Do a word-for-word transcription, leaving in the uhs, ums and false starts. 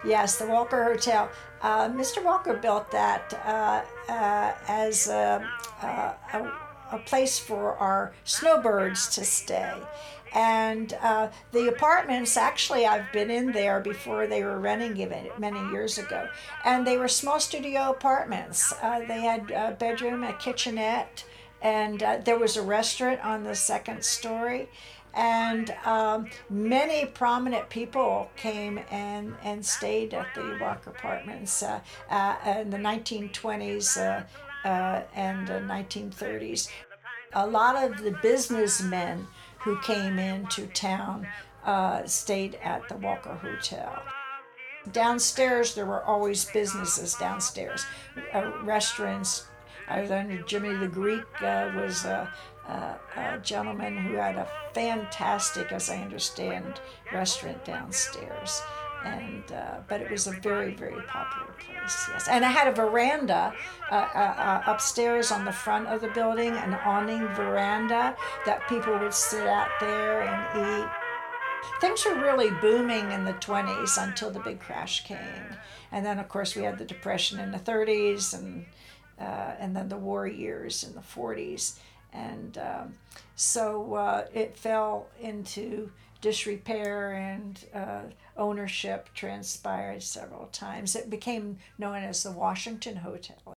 Yes, the Walker Hotel. Uh, Mister Walker built that uh, uh, as a, uh, a, a place for our snowbirds to stay. And uh, the apartments, actually, I've been in there before they were renting it many years ago. And they were small studio apartments. Uh, they had a bedroom, a kitchenette, and uh, there was a restaurant on the second story. And um, many prominent people came and, and stayed at the Walker Apartments uh, uh, in the nineteen twenties uh, uh, and uh, nineteen thirties. A lot of the businessmen who came into town uh, stayed at the Walker Hotel. Downstairs, there were always businesses downstairs, uh, restaurants. I was under Jimmy the Greek uh, was a, a, a gentleman who had a fantastic, as I understand, restaurant downstairs. And uh, but it was a very very popular place. Yes, and I had a veranda uh, uh, uh, upstairs on the front of the building, an awning veranda that people would sit out there and eat. Things were really booming in the twenties until the big crash came. And then, of course, we had the Depression in the thirties and, uh, and then the war years in the forties. And um, so uh, it fell into disrepair and uh, ownership transpired several times. It became known as the Washington Hotel.